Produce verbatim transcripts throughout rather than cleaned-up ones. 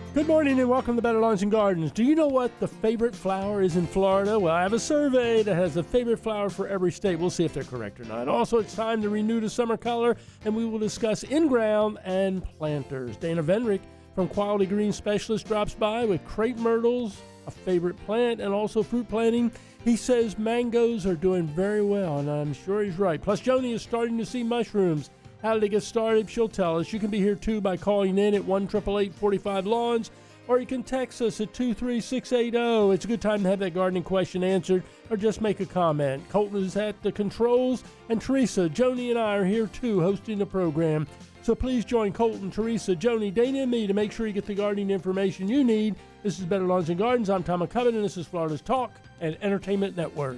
Good morning and welcome to Better Lawns and Gardens. Do you know what the favorite flower is in Florida? Well, I have a survey that has a favorite flower for every state. We'll see if they're correct or not. Also, it's time to renew the summer color, and we will discuss in-ground and planters. Dana Vendrick from Quality Green Specialist drops by with crepe myrtles, a favorite plant, and also fruit planting. He says mangoes are doing very well, and I'm sure he's right. Plus, Joni is starting to see mushrooms. How did it get started? She'll tell us. You can be here, too, by calling in at one eight eight eight, four five, lawns, or you can text us at two three six eight zero. It's a good time to have that gardening question answered, or just make a comment. Colton is at the controls, and Teresa, Joni, and I are here, too, hosting the program. So please join Colton, Teresa, Joni, Dana, and me to make sure you get the gardening information you need. This is Better Lawns and Gardens. I'm Tom McCubbin, and this is Florida's Talk and Entertainment Network.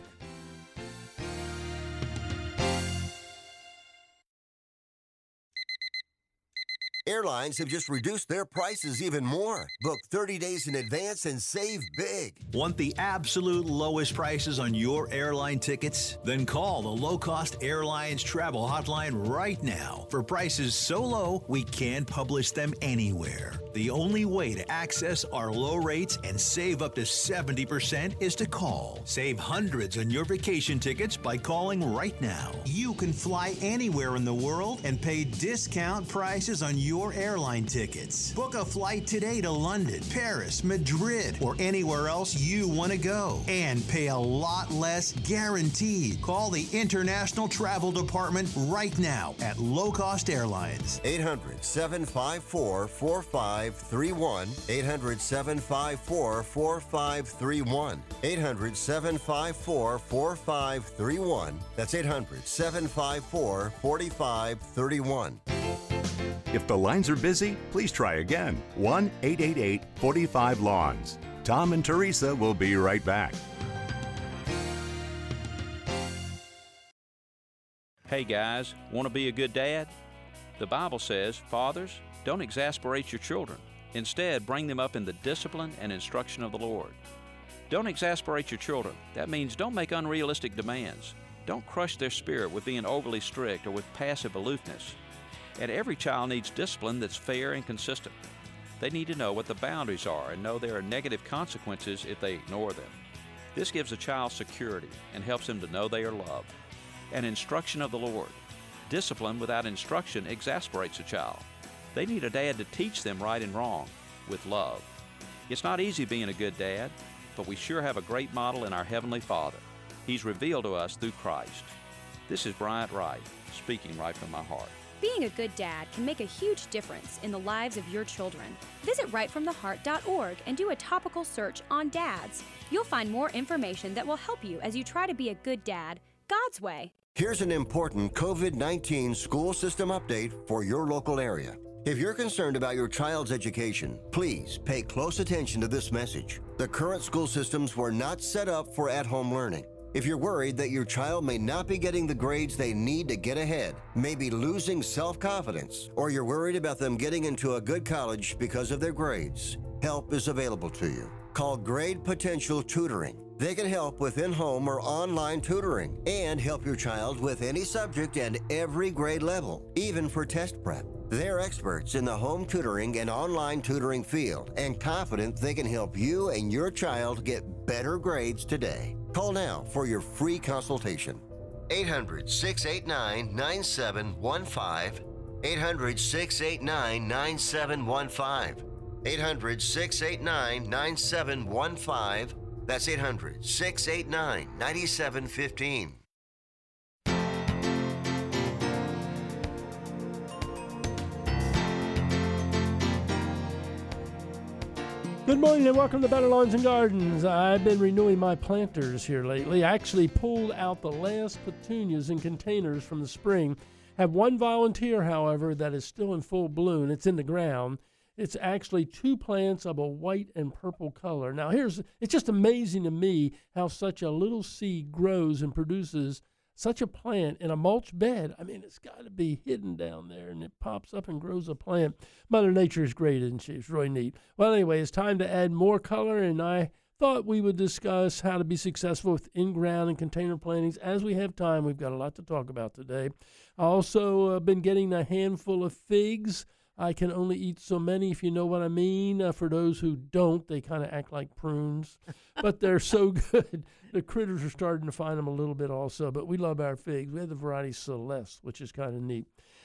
Airlines have just reduced their prices even more. Book thirty days in advance and save big. Want the absolute lowest prices on your airline tickets? Then call the Low Cost Airlines Travel Hotline right now for prices so low we can't publish them anywhere. The only way to access our low rates and save up to seventy percent is to call. Save hundreds on your vacation tickets by calling right now. You can fly anywhere in the world and pay discount prices on your airline tickets. Book a flight today to London, Paris, Madrid, or anywhere else you want to go and pay a lot less guaranteed. Call the International Travel Department right now at Low Cost Airlines. eight hundred, seven five four, four five three one. eight hundred, seven five four, four five three one. eight hundred, seven five four, four five three one. That's eight hundred, seven five four, four five three one. If the lines are busy, please try again. one eight eight eight, four five, lawns. Tom and Teresa will be right back. Hey guys, want to be a good dad? The Bible says, fathers, don't exasperate your children. Instead, bring them up in the discipline and instruction of the Lord. Don't exasperate your children. That means don't make unrealistic demands. Don't crush their spirit with being overly strict or with passive aloofness. And every child needs discipline that's fair and consistent. They need to know what the boundaries are and know there are negative consequences if they ignore them. This gives a child security and helps them to know they are loved. And instruction of the Lord. Discipline without instruction exasperates a child. They need a dad to teach them right and wrong with love. It's not easy being a good dad, but we sure have a great model in our Heavenly Father. He's revealed to us through Christ. This is Bryant Wright, speaking right from my heart. Being a good dad can make a huge difference in the lives of your children. Visit right from the heart dot org and do a topical search on dads. You'll find more information that will help you as you try to be a good dad, God's way. Here's an important COVID nineteen school system update for your local area. If you're concerned about your child's education, please pay close attention to this message. The current school systems were not set up for at-home learning. If you're worried that your child may not be getting the grades they need to get ahead, may be losing self-confidence, or you're worried about them getting into a good college because of their grades, help is available to you. Call Grade Potential Tutoring. They can help with in-home or online tutoring and help your child with any subject and every grade level, even for test prep. They're experts in the home tutoring and online tutoring field and confident they can help you and your child get better grades today. Call now for your free consultation. eight hundred, six eight nine, nine seven one five. eight hundred, six eight nine, nine seven one five. eight hundred, six eight nine, nine seven one five. That's eight hundred, six eight nine, nine seven one five. Good morning and welcome to Better Lawns and Gardens. I've been renewing my planters here lately. I actually pulled out the last petunias in containers from the spring. Have one volunteer, however, that is still in full bloom. It's in the ground. It's actually two plants of a white and purple color. Now, here's it's just amazing to me how such a little seed grows and produces such a plant in a mulch bed. I mean, it's got to be hidden down there, and it pops up and grows a plant. Mother Nature is great, isn't she? It's really neat. Well, anyway, it's time to add more color, and I thought we would discuss how to be successful with in-ground and container plantings. As we have time, we've got a lot to talk about today. I also uh, been getting a handful of figs I can only eat so many, if you know what I mean. Uh, for those who don't, they kind of act like prunes, but they're so good. The critters are starting to find them a little bit also, but we love our figs. We have the variety Celeste, which is kind of neat.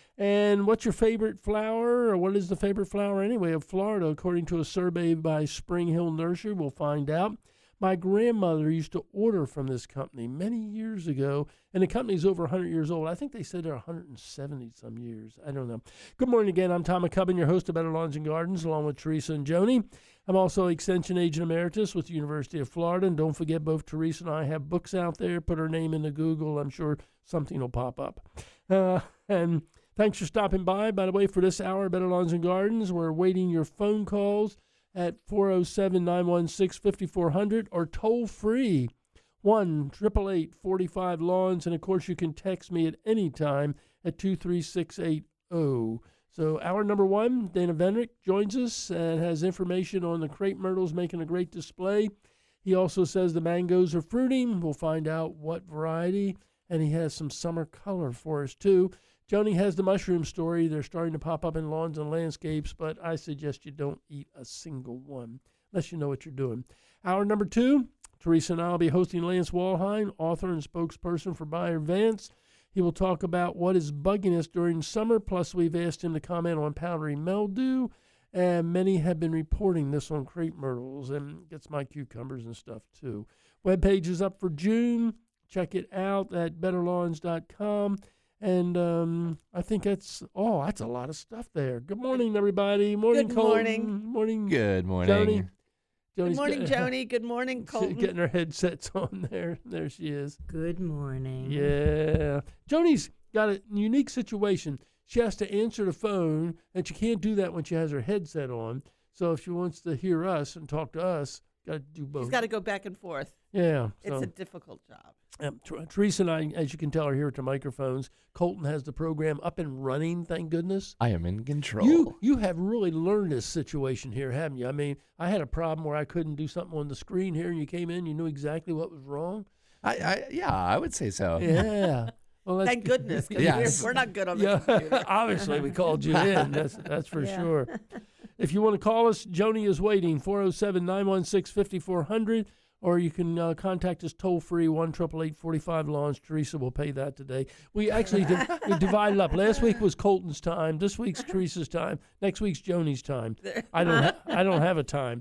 And what's your favorite flower, or what is the favorite flower anyway of Florida? According to a survey by Spring Hill Nursery, we'll find out. My grandmother used to order from this company many years ago, and the company's over one hundred years old. I think they said they're one hundred seventy some years. I don't know. Good morning again. I'm Tom McCubbin, your host of Better Lawns and Gardens, along with Teresa and Joni. I'm also Extension Agent Emeritus with the University of Florida, and don't forget, both Teresa and I have books out there. Put her name into Google. I'm sure something will pop up. Uh, and thanks for stopping by. By the way, for this hour, Better Lawns and Gardens, we're waiting your phone calls at four oh seven, nine one six, five four zero zero or toll free one eight eight eight, four five, lawns. And of course, you can text me at any time at two three six eight zero. So hour number one, Dana Vendrick joins us and has information on the crepe myrtles making a great display. He also says the mangoes are fruiting. We'll find out what variety, and he has some summer color for us too. Joni has the mushroom story. They're starting to pop up in lawns and landscapes, but I suggest you don't eat a single one unless you know what you're doing. Hour number two, Teresa and I will be hosting Lance Walheim, author and spokesperson for Bayer Vance. He will talk about what is bugging us during summer, plus we've asked him to comment on powdery mildew, and many have been reporting this on crepe myrtles, and gets my cucumbers and stuff too. Webpage is up for June. Check it out at better lawns dot com. And um, I think that's, oh, that's a lot of stuff there. Good morning, everybody. Morning, Good Colton. morning. Morning. Good morning. Joni. Good Joni's morning, get- Joni. Good morning, Colton. Getting her headsets on there. There she is. Good morning. Yeah. Joni's got a unique situation. She has to answer the phone, and she can't do that when she has her headset on. So if she wants to hear us and talk to us, got to do both. She's got to go back and forth. Yeah. It's so. a difficult job. Um, Ter- Teresa and I, as you can tell, are here at the microphones. Colton has the program up and running, thank goodness. I am in control. You you have really learned this situation here, haven't you? I mean, I had a problem where I couldn't do something on the screen here, and you came in, you knew exactly what was wrong. I, I yeah, I would say so. Yeah. Well, that's Thank goodness, because Yes. we're, we're not good on the Yeah, computer. obviously we called you in. That's that's for Yeah. sure. If you want to call us, Joni is waiting. four oh seven, nine one six, five four zero zero. Or you can uh, contact us toll-free, one eight eight eight, four five, lawns. Teresa will pay that today. We actually di- we divided up. Last week was Colton's time. This week's Teresa's time. Next week's Joni's time. I don't ha- I don't have a time.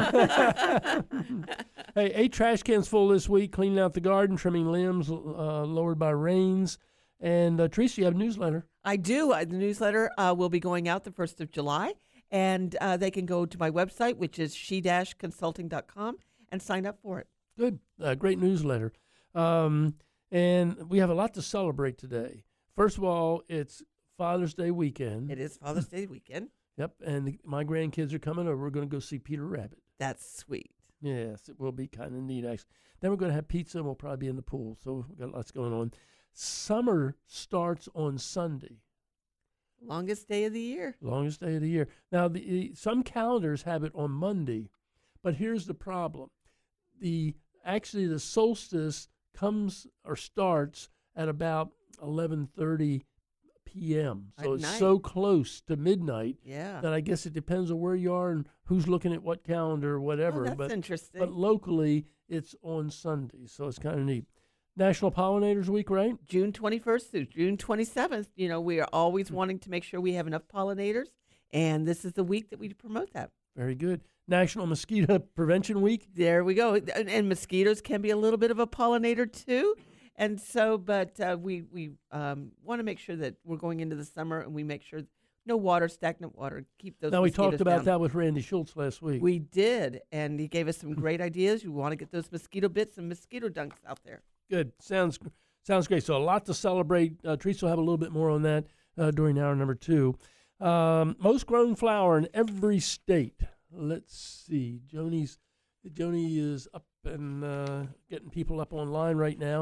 Hey, eight trash cans full this week, cleaning out the garden, trimming limbs uh, lowered by rains. And uh, Teresa, you have a newsletter. I do. Uh, the newsletter uh, will be going out the first of July, and uh, they can go to my website, which is she dash consulting dot com, and sign up for it. Good. Uh, great newsletter. Um, and we have a lot to celebrate today. First of all, it's Father's Day weekend. It is Father's Day weekend. Yep. And the, my grandkids are coming over. We're going to go see Peter Rabbit. That's sweet. Yes, it will be kind of neat, actually. Then we're going to have pizza, and we'll probably be in the pool. So we've got lots going on. Summer starts on Sunday. Longest day of the year. Longest day of the year. Now, the, some calendars have it on Monday, but here's the problem. The actually the solstice comes or starts at about eleven thirty p.m. So At it's night. so close to midnight Yeah. that I guess it depends on where you are and who's looking at what calendar or whatever. Oh, that's but interesting. but locally it's on Sunday, so it's kind of neat. National Pollinators Week, right? June twenty-first through June twenty-seventh, you know, we are always wanting to make sure we have enough pollinators, and this is the week that we promote that. Very good. National Mosquito Prevention Week. There we go. And, and mosquitoes can be a little bit of a pollinator too. And so, but uh, we, we um, want to make sure that we're going into the summer and we make sure no water, stagnant water, keep those Now, we mosquitoes talked about down. that with Randy Schultz last week. We did, and he gave us some great ideas. We want to get those mosquito bits and mosquito dunks out there. Good. Sounds sounds great. So a lot to celebrate. Uh, Teresa will have a little bit more on that uh, during hour number two. Um, most grown flower in every state. Let's see. Joni's Joni is up and uh, getting people up online right now.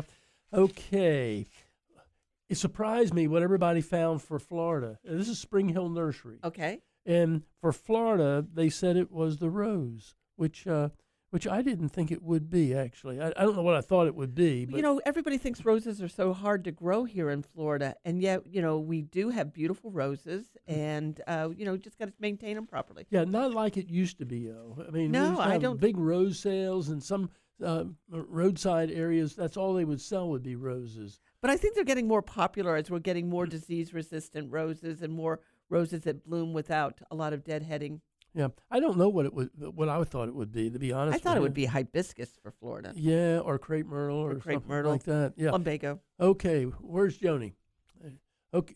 Okay. It surprised me what everybody found for Florida. Uh, This is Spring Hill Nursery. Okay. And for Florida, they said it was the rose, which uh, which I didn't think it would be, actually. I, I don't know what I thought it would be. But You know, everybody thinks roses are so hard to grow here in Florida, and yet, you know, we do have beautiful roses, and, uh, you know, just got to maintain them properly. yeah, not like it used to be, though. I mean, we No, used to I have don't- big rose sales in some uh, roadside areas. That's all they would sell would be roses. But I think they're getting more popular as we're getting more disease-resistant roses and more roses that bloom without a lot of deadheading. Yeah, I don't know what it would, what I thought it would be, to be honest. I thought with it you. would be hibiscus for Florida. Yeah, or crepe myrtle or, crepe something myrtle. like that. Yeah. Lumbago. Okay, where's Joni? Okay.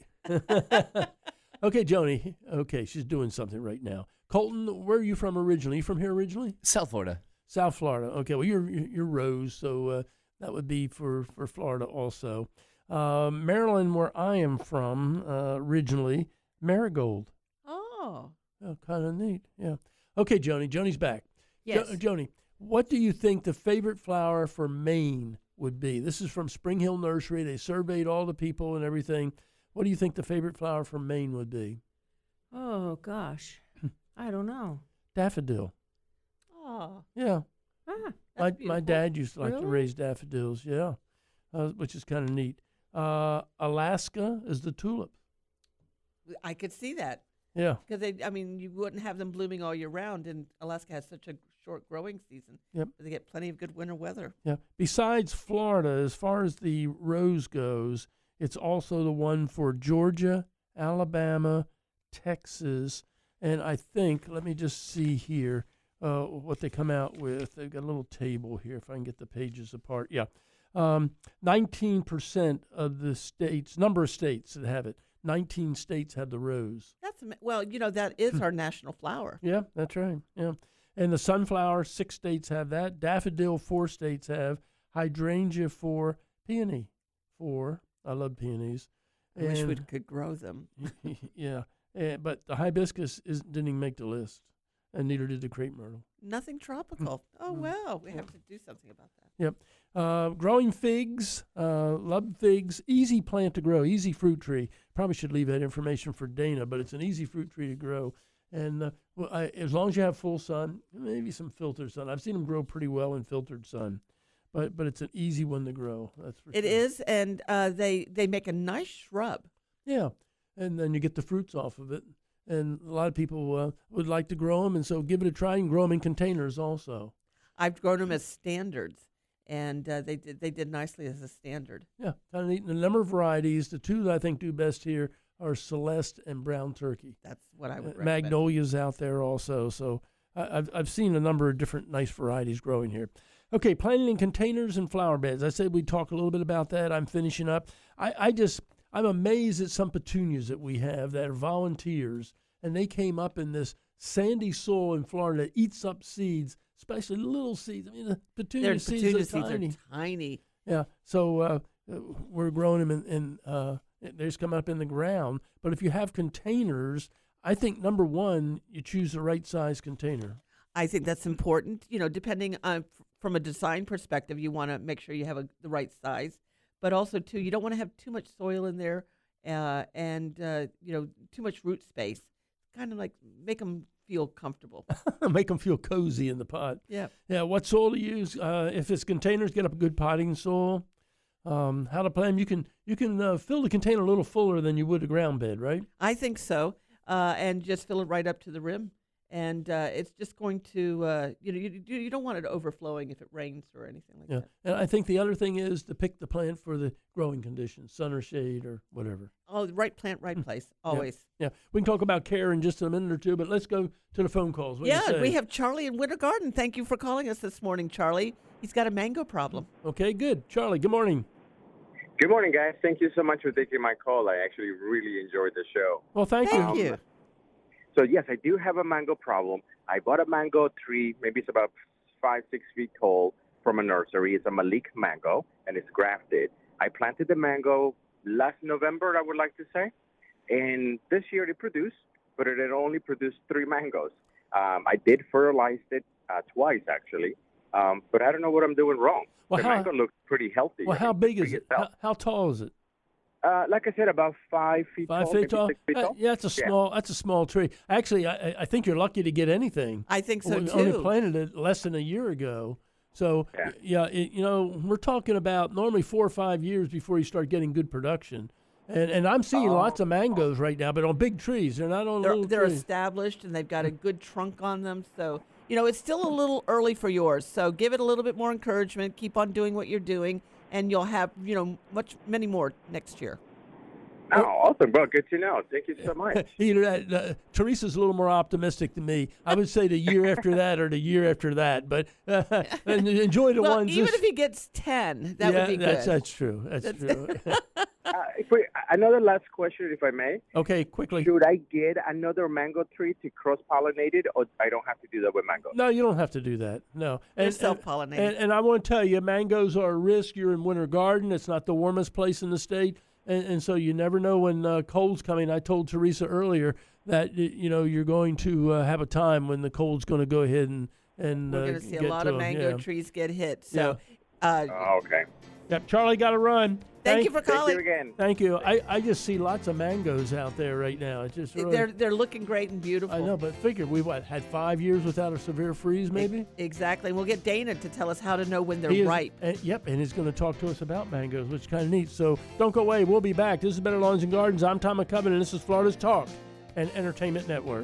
Okay, Joni. Okay, she's doing something right now. Colton, where are you from originally? You from here originally? South Florida. South Florida. Okay, well, you're you're Rose, so uh, that would be for, for Florida also. Uh, Maryland, where I am from uh, originally, marigold. Oh. Oh, kind of neat. Yeah. Okay, Joni. Joni's back. Yes. Jo- Joni, what do you think the favorite flower for Maine would be? This is from Spring Hill Nursery. They surveyed all the people and everything. What do you think the favorite flower for Maine would be? Oh, gosh. I don't know. Daffodil. Oh. Yeah. Ah, My That's my beautiful. dad used to like to Really? raise daffodils. Yeah, uh, which is kind of neat. Uh, Alaska is the tulip. I could see that. Yeah. Because they, I mean, you wouldn't have them blooming all year round, and Alaska has such a short growing season. Yep. They get plenty of good winter weather. Yeah. Besides Florida, as far as the rose goes, it's also the one for Georgia, Alabama, Texas, and I think, let me just see here uh, what they come out with. They've got a little table here, if I can get the pages apart. Yeah. Um, nineteen percent of the states, number of states that have it, nineteen states have the rose. That's ama- well, you know, that is our national flower. Yeah, that's right. Yeah. And the sunflower, six states have that. Daffodil, four states have. Hydrangea, four. Peony, four. I love peonies. I wish we And- could grow them. yeah. And, but the hibiscus is, didn't even make the list, and neither did the crepe myrtle. Nothing tropical. Oh, well, we have to do something about that. Yep. Uh, growing figs, uh, love figs, easy plant to grow, easy fruit tree. Probably should leave that information for Dana, but it's an easy fruit tree to grow. And uh, well, I, as long as you have full sun, maybe some filtered sun. I've seen them grow pretty well in filtered sun, but but it's an easy one to grow. That's for It sure. is, and uh, they they make a nice shrub. Yeah, and then you get the fruits off of it. And a lot of people uh, would like to grow them, and so give it a try. You can grow them in containers also. I've grown them as standards, and uh, they did they did nicely as a standard. Yeah, kind of neat. And a number of varieties. The two that I think do best here are Celeste and Brown Turkey. That's what I would Uh, recommend. Magnolia's out there also. So I, I've I've seen a number of different nice varieties growing here. Okay, planting in containers and flower beds. I said we'd talk a little bit about that. I'm finishing up. I, I just I'm amazed at some petunias that we have that are volunteers, and they came up in this sandy soil in Florida that eats up seeds, especially little seeds. I mean, the petunia Their seeds, petunia are, seeds tiny. are tiny. Yeah, so uh, uh, we're growing them in, in uh, they just come up in the ground. But if you have containers, I think number one, you choose the right size container. I think that's important. You know, depending on f- from a design perspective, you want to make sure you have a, the right size, but also too, you don't want to have too much soil in there, uh, and uh, you know, too much root space. Kind of like make them feel comfortable. Make them feel cozy in the pot. Yeah. Yeah, what soil to use? Uh, if it's containers, get up a good potting soil. Um, how to plant 'em, you can you can uh, fill the container a little fuller than you would a ground bed, right? I think so, uh, and just fill it right up to the rim, and uh, it's just going to, uh, you know, you, you you don't want it overflowing if it rains or anything like Yeah, that. and I think the other thing is to pick the plant for the growing conditions, sun or shade or whatever. Oh, the right plant, right place, always. Yeah, we can talk about care in just a minute or two, but let's go to the phone calls. What do you Yeah, say? we have Charlie in Winter Garden. Thank you for calling us this morning, Charlie. He's got a mango problem. Okay, good. Charlie, good morning. Good morning, guys. Thank you so much for taking my call. I actually really enjoyed the show. Well, thank, Thank you. you. So, yes, I do have a mango problem. I bought a mango tree, maybe it's about five, six feet tall, from a nursery. It's a Malik mango, and it's grafted. I planted the mango last November, I would like to say. And this year it produced, but it had only produced three mangoes. Um, I did fertilize it uh, twice, actually. Um, but I don't know what I'm doing wrong. Well, the how- mango looks pretty healthy. Well, I how mean, big the is tree it? How, itself. how tall is it? Uh, like I said, about five feet Five tall, feet maybe tall. six feet Uh, tall. yeah, it's a small. That's a small tree. Actually, I, I think you're lucky to get anything. I think so we too. only planted it less than a year ago. So Yeah. yeah, it, you know, we're talking about normally four or five years before you start getting good production. And and I'm seeing Oh. lots of mangoes right now, but on big trees. They're not on They're, little they're trees. established and they've got a good trunk on them. So, you know, it's still a little early for yours. So give it a little bit more encouragement. Keep on doing what you're doing, and you'll have, you know, much, many more next year. Oh, awesome. Well, good to know. Thank you so much. Either that, uh, Teresa's a little more optimistic than me. I would say the year after that or the year after that. But uh, and enjoy the well, ones. even this- if he gets ten, that yeah, would be that's, good. That's true. That's, true. Uh, if we, another last question, if I may. Okay, quickly. Should I get another mango tree to cross-pollinate it, or I don't have to do that with mango? No, you don't have to do that. No. They're And, self-pollinated. and, and I want to tell you, mangoes are a risk. You're in Winter Garden. It's not the warmest place in the state. And, and so you never know when uh, cold's coming. I told Teresa earlier that, y- you know, you're going to uh, have a time when the cold's going to go ahead and, and We're uh, going to see a get lot to of 'em. mango Yeah. trees get hit. So, uh, Oh, okay. Yep, Charlie got to run. thank you for Thank calling. you again. Thank you. I, I just see lots of mangoes out there right now. It's just really, They're they're looking great and beautiful. I know, but figure we what had five years without a severe freeze, maybe. Exactly. And we'll get Dana to tell us how to know when they're He is- ripe. and- yep, and he's going to talk to us about mangoes, which is kind of neat. So don't go away. We'll be back. This is Better Lawns and Gardens. I'm Tom McCubbin, and this is Florida's Talk and Entertainment Network.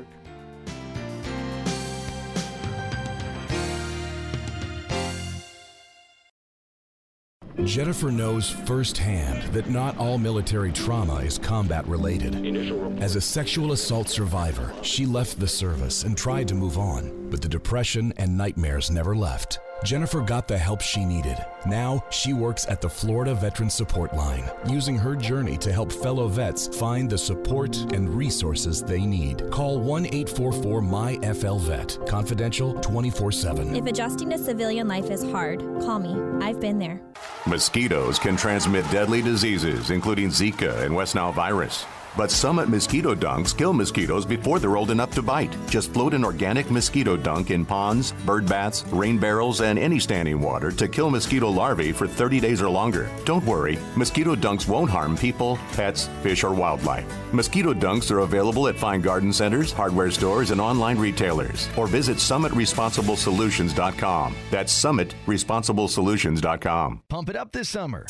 Jennifer knows firsthand that not all military trauma is combat related. As a sexual assault survivor, she left the service and tried to move on, but the depression and nightmares never left. Jennifer got the help she needed. Now she works at the Florida Veteran Support Line, using her journey to help fellow vets find the support and resources they need. Call one eight four four M Y F L VET, confidential twenty-four seven. If adjusting to civilian life is hard, call me. I've been there. Mosquitoes can transmit deadly diseases, including Zika and West Nile virus. But Summit mosquito dunks kill mosquitoes before they're old enough to bite. Just float an organic mosquito dunk in ponds, bird baths, rain barrels, and any standing water to kill mosquito larvae for thirty days or longer. Don't worry, mosquito dunks won't harm people, pets, fish, or wildlife. Mosquito dunks are available at fine garden centers, hardware stores, and online retailers. Or visit summit responsible solutions dot com. That's summit responsible solutions dot com. Pump it up this summer.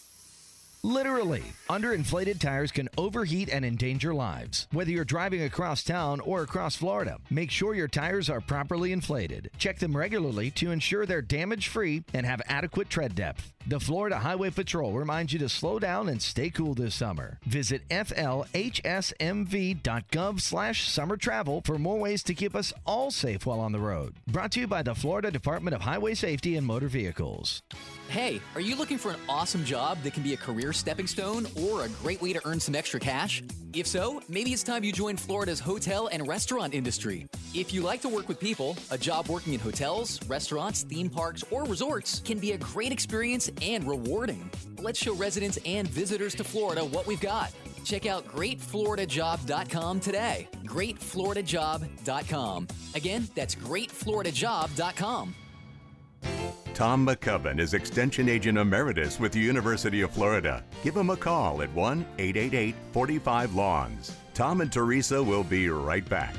Literally, underinflated tires can overheat and endanger lives. Whether you're driving across town or across Florida, make sure your tires are properly inflated. Check them regularly to ensure they're damage-free and have adequate tread depth. The Florida Highway Patrol reminds you to slow down and stay cool this summer. Visit F L H S M V dot gov slash summer travel for more ways to keep us all safe while on the road. Brought to you by the Florida Department of Highway Safety and Motor Vehicles. Hey, are you looking for an awesome job that can be a career stepping stone or a great way to earn some extra cash? If so, maybe it's time you join Florida's hotel and restaurant industry. If you like to work with people, a job working in hotels, restaurants, theme parks, or resorts can be a great experience and rewarding. Let's show residents and visitors to Florida what we've got. Check out great florida job dot com today. great florida job dot com. Again, that's great florida job dot com. Tom McCubbin is Extension Agent Emeritus with the University of Florida. Give him a call at one eight eight eight, four five, lawns. Tom and Teresa will be right back.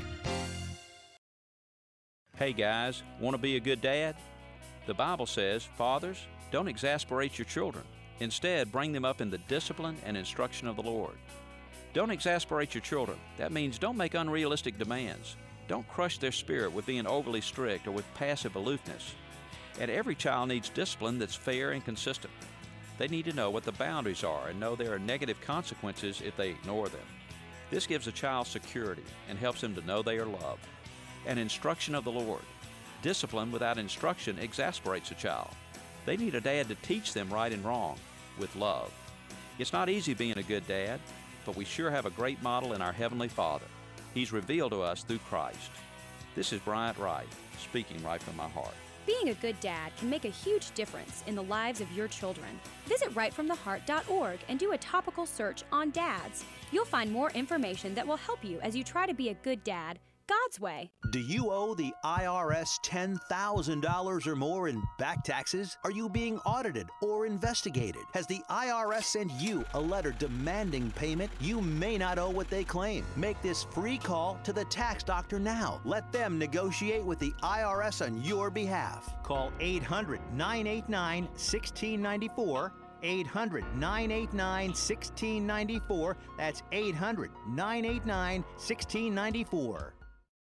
Hey guys, want to be a good dad? The Bible says, fathers, don't exasperate your children. Instead, bring them up in the discipline and instruction of the Lord. Don't exasperate your children. That means don't make unrealistic demands. Don't crush their spirit with being overly strict or with passive aloofness. And every child needs discipline that's fair and consistent. They need to know what the boundaries are and know there are negative consequences if they ignore them. This gives a child security and helps them to know they are loved. And instruction of the Lord. Discipline without instruction exasperates a child. They need a dad to teach them right and wrong with love. It's not easy being a good dad, but we sure have a great model in our Heavenly Father. He's revealed to us through Christ. This is Bryant Wright, speaking right from my heart. Being a good dad can make a huge difference in the lives of your children. Visit right from the heart dot org and do a topical search on dads. You'll find more information that will help you as you try to be a good dad, God's way. Do you owe the I R S ten thousand dollars or more in back taxes? Are you being audited or investigated? Has the I R S sent you a letter demanding payment? You may not owe what they claim. Make this free call to the tax doctor now. Let them negotiate with the I R S on your behalf. Call eight hundred, nine eight nine, one six nine four. eight hundred, nine eight nine, one six nine four. That's eight hundred, nine eight nine, one six nine four.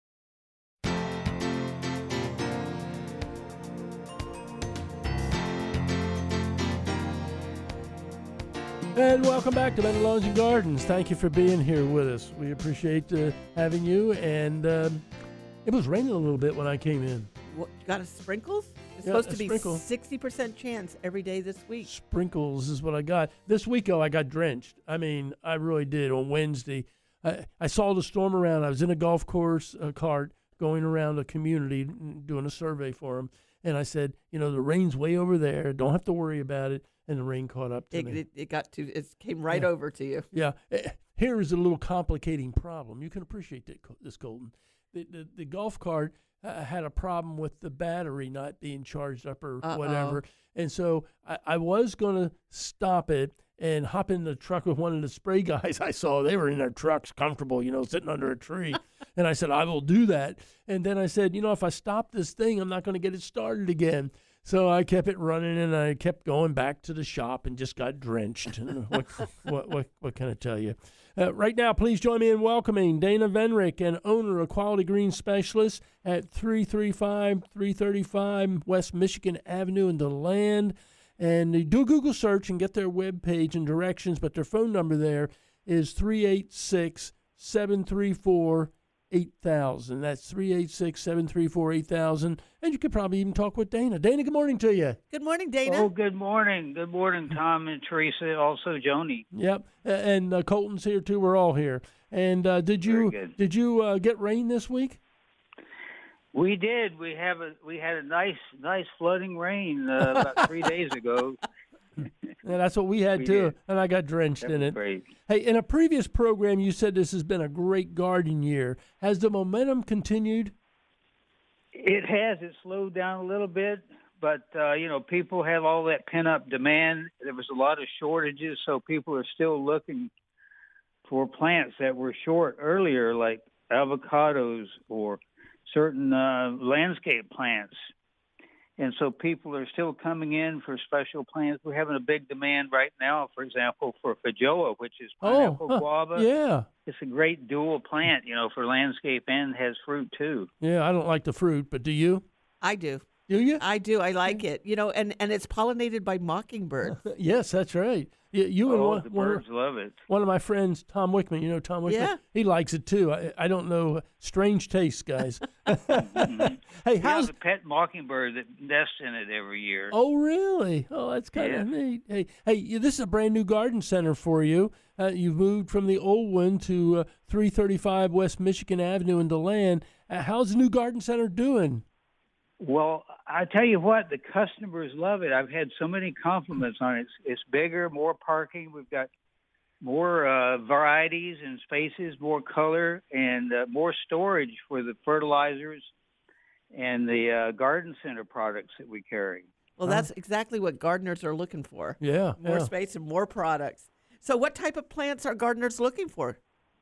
And welcome back to Better Lawns and Gardens. Thank you for being here with us. We appreciate uh, having you. And um, it was raining a little bit when I came in. What, you got a sprinkles? It's Yeah, supposed a to be sprinkle. sixty percent chance every day this week. Sprinkles is what I got. This week, though, I got drenched. I mean, I really did on Wednesday. I, I saw the storm around. I was in a golf course uh, cart going around a community doing a survey for them. And I said, you know, the rain's way over there. Don't have to worry about it. And the rain caught up to It, me. it, it got to, it came right Yeah. over to you. Yeah. Eh, Here is a little complicating problem. You can appreciate that, Col- this, Colton. The, the, the golf cart uh, had a problem with the battery not being charged up or Uh-oh. whatever. And so I, I was going to stop it and hop in the truck with one of the spray guys I saw. They were in their trucks, comfortable, you know, sitting under a tree. And I said, I will do that. And then I said, you know, if I stop this thing, I'm not going to get it started again. So I kept it running, and I kept going back to the shop and just got drenched. what, what, what, what can I tell you? Uh, right now, please join me in welcoming Dana Venrick, and owner of Quality Green Specialist at three thirty-five, three thirty-five West Michigan Avenue in DeLand. And you do a Google search and get their webpage and directions, but their phone number there is three eight six, seven three four, eight thousand. That's three eight six, seven three four, eight thousand. And you could probably even talk with Dana. Dana, good morning to you. Good morning, Dana. Oh, good morning. Good morning, Tom and Teresa, also Joni. Yep. A- And uh, Colton's here too. We're all here. And uh, did you Very good. did you uh, get rain this week? We did. We have a we had a nice nice flooding rain uh, about three days ago. Yeah, that's what we had We too, did. and I got drenched That in was it. great. Hey, in a previous program, you said this has been a great garden year. Has the momentum continued? It has. It slowed down a little bit, but uh, you know, people have all that pent up demand. There was a lot of shortages, so people are still looking for plants that were short earlier, like avocados or certain uh, landscape plants. And so people are still coming in for special plants. We're having a big demand right now, for example, for Feijoa, which is pineapple huh, guava. yeah. It's a great dual plant, you know, for landscape and has fruit too. Yeah, I don't like the fruit, but do you? I do. Do you? I do. I like it. You know, and, and it's pollinated by mockingbirds. Yes, that's right. You, you and Oh, one, the one, of- birds love it. one of my friends, Tom Wickman, you know Tom Wickman? Yeah. He likes it too. I, I don't know. Strange taste, guys. Hey, We how's have a pet mockingbird that nests in it every year. Oh, really? Oh, that's kind of Yeah. neat. Hey, hey, you- this is a brand new garden center for you. Uh, you've moved from the old one to uh, three thirty-five West Michigan Avenue in DeLand. Uh, how's the new garden center doing? Well, I tell you what, the customers love it. I've had so many compliments on it. It's, it's bigger, more parking. We've got more uh, varieties and spaces, more color, and uh, more storage for the fertilizers and the uh, garden center products that we carry. Well, that's exactly what gardeners are looking for. Yeah, More yeah. space and more products. So what type of plants are gardeners looking for?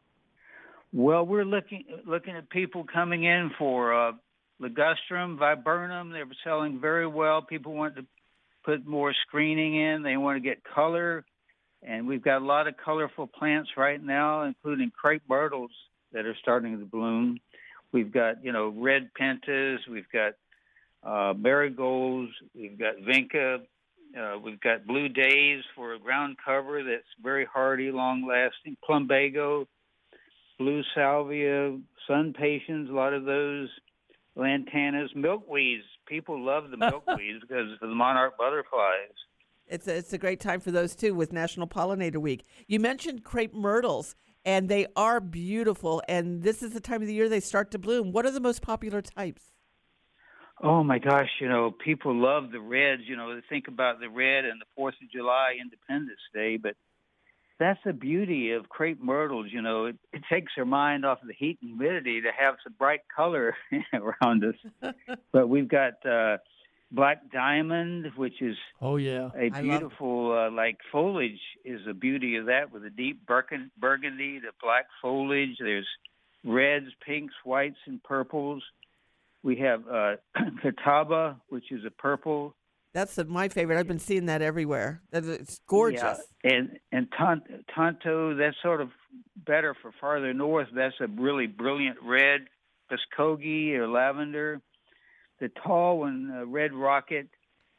Well, we're looking looking at people coming in for uh, ligustrum, viburnum. They're selling very well. People want to put more screening in. They want to get color. And we've got a lot of colorful plants right now, including crepe myrtles that are starting to bloom. We've got, you know, red pentas. We've got uh, marigolds. We've got vinca. Uh, we've got blue days for a ground cover that's very hardy, long-lasting. Plumbago, blue salvia, sun patiens, a lot of those. Lantanas, milkweeds. People love the milkweeds because of the monarch butterflies. It's a, it's a great time for those too with National Pollinator Week. You mentioned crepe myrtles, and they are beautiful, and this is the time of the year they start to bloom. What are the most popular types? Oh, my gosh, you know, people love the reds. You know, they think about the red and the fourth of July, Independence Day, but that's the beauty of crepe myrtles. You know, it, it takes our mind off of the heat and humidity to have some bright color around us. But we've got uh, black diamond, which is oh yeah, a beautiful uh, like foliage is the beauty of that with a deep burgun- burgundy, the black foliage. There's reds, pinks, whites, and purples. We have uh, catawba, which is a purple. That's the, my favorite. I've been seeing that everywhere. That it's gorgeous. Yeah. And and ton, tonto, that's sort of better for farther north. That's a really brilliant red. Muskogee or lavender. The tall one, uh, red rocket,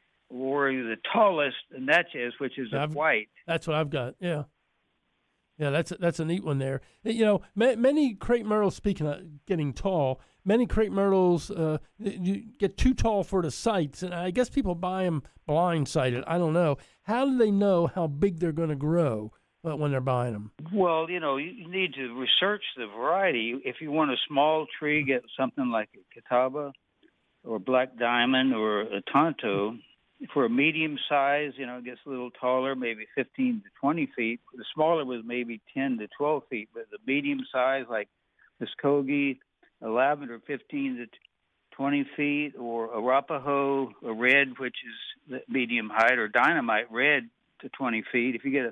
or the tallest Natchez, which is a I've, white. That's what I've got. Yeah. Yeah, that's a, that's a neat one there. You know, ma- many crepe myrtles, speaking of getting tall, many crepe myrtles uh, you get too tall for the sights, and I guess people buy them blindsided. I don't know. How do they know how big they're going to grow uh, when they're buying them? Well, you know, you need to research the variety. If you want a small tree, get something like a catawba or black diamond or a tonto. For a medium size, you know, it gets a little taller, maybe fifteen to twenty feet. The smaller was maybe ten to twelve feet, but the medium size, like Muskogee, a lavender, fifteen to twenty feet, or Arapaho, a red, which is the medium height, or dynamite red to twenty feet. If you get